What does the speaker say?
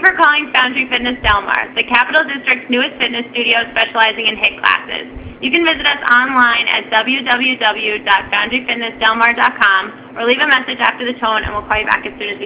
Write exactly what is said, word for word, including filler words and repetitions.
for calling Foundry Fitness Del Mar, the Capital District's newest fitness studio specializing in HIIT classes. You can visit us online at w w w dot foundry fitness del mar dot com or leave a message after the tone and we'll call you back as soon as we